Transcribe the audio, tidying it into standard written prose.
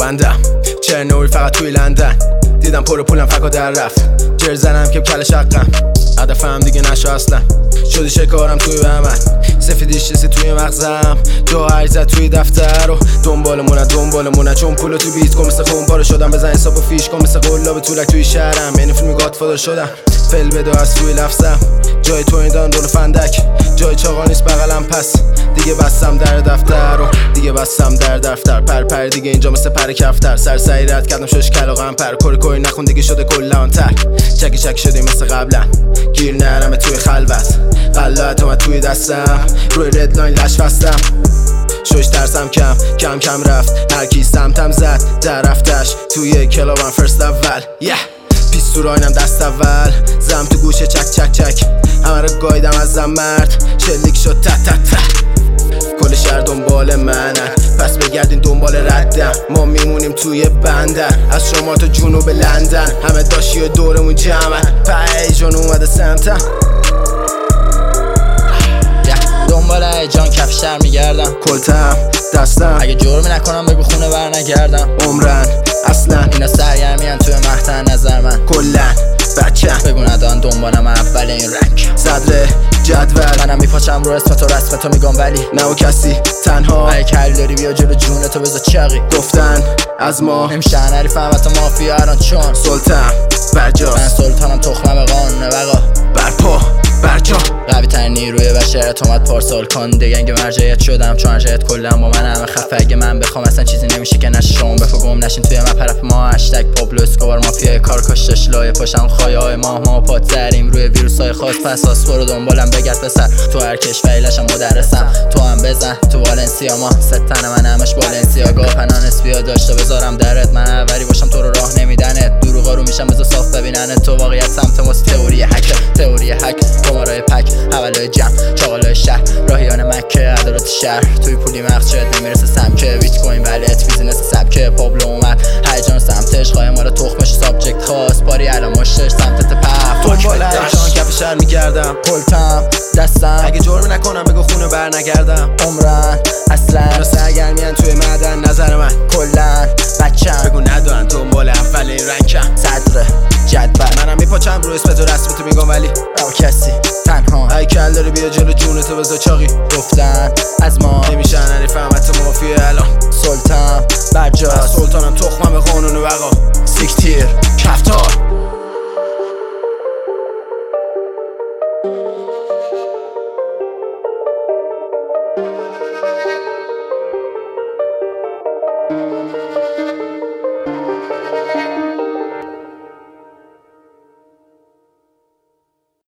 بندم چرنوبیل فقط توی لندن دیدم پر پولم فکا در رفت جر زنم که کل شقم هدفم دیگه نشو اصلا شدی شکارم توی بهمن سفیدیش چیزی توی مغزم جا عرضت توی دفتر و دنبالمونه چون پولو تو بیت کن مثل خون پاره شدم بزن حساب و فیش کن مثل قلاب طولک توی شهرم یعنی فیلمی گادفادر شدم فل بده از توی لفظم جای تو این دان دور فندک جای چاقا نیست بغلم پس دیگه بستم در دفتر و دیگه بستم در دفتر پر دیگه اینجا مثل پر کفتر سری رد کردم شش کلاغم پر کوری نخون دیگه شده کلا تر چکی شدی مثل قبلا گیر نرم توی خلوت غلط اومد توی دستم روی رد لاین لش بستم شوش ترسم کم رفت هر کی سمتم زد در رفتش توی کلابم فرست اول پیستو راینم دست اول زم تو گوشه چک همه رو گایدم ازم مرد شلیک شد تا کل شهر دنبال منن پس بگردین دنبال ردم ما میمونیم توی بندر از شما تا جنوب لندن همه داشتی و دورمون جمعن پیجان اومده سمتم دنبال هیجان کف شهر میگردم کلتم دستم اگه جرمی نکنم بگو خونه بر نگردم عمرن اصلا اینا سرگرمیان توی مقطع نظر من کلن بچم بگو ندان دنبالم اول این رنگ صدر جدول منم میپاچم رو اسمت و رسمتو میگم ولی نه و کسی تنها اگه کل داری بیا جلو جونتو بذار چاقی گفتن از ما نمیشن عریفم حتی مافیا الان چون سلطم برجاست من سلطانم تخمم قانونه بقا برپا برجا قوی ترین نیروی بشریت اومد پارسال کن دیگه اینکه مرجعیت شدم چون مرجعیت کلا با من همه خفه اگه من بخوام اصلا چیزی نمیشه که نشه شما بفو گم نشین توی مپرف ما هشتگ پابلو اسکوبار مافیای کار کشتش لایه پاشم خایه های ما پات زریم روی ویروس های خاص پس آسفارو دنبالم بگرد پسر تو هر کشوریلشم مدرسم تو هم بزن تو والنسیا ما ستن من همش بالنسیاگا پنان اسپیا داشته بذارم درت من اولی باشم تو رو راه نمیدنت دروغا رو میشم بذار صاف ببیننت تو واقعیت سمت ماست تئوری هک قمارای پک حوالای جمع چاقالای شهر راهیان مکه عدالت شهر توی پولی مغز شاید نمیرسه سمکه بیت کوین ولت بیزینس سبکه پابلو اومد هیجان سمتش خواهی ما رو تخمش سابجکت خواست پاری الان مشتش سمتت پف دنبال هیجان کف شهر میگردم کلتم دستم اگه جرمی نکنم بگو خونه بر نگردم عمرن اصلا اینا سرگرمیان توی معدن نظر من کلن بچم بگو ندارن دنبال اول این رنگم صدر جدول منم میپاچم رو اسمت و رسمتو میگم ولی او کسی تنها ای کل داری بیا جلو جونتو بذار چاقی گفتن از ما نمیشن عریفم حتی مافیا الان سلطان برجاست سلطانم تخمم قانون و بقا سیکتیر کفتار